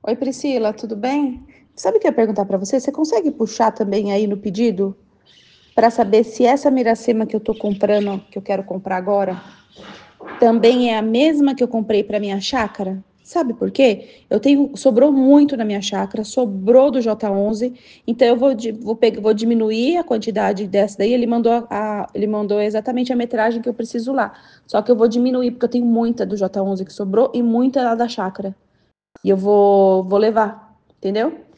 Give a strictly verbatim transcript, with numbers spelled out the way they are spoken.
Oi, Priscila, tudo bem? Sabe o que eu ia perguntar para você? Você consegue puxar também aí no pedido para saber se essa Miracema que eu tô comprando, que eu quero comprar agora, também é a mesma que eu comprei para minha chácara? Sabe por quê? Eu tenho, sobrou muito na minha chácara, sobrou do J onze, então eu vou, di- vou, pegar, vou diminuir a quantidade dessa daí. Ele mandou, a, a- ele mandou exatamente a metragem que eu preciso lá. Só que eu vou diminuir, porque eu tenho muita do J onze que sobrou e muita lá da chácara. E eu vou, vou levar, entendeu?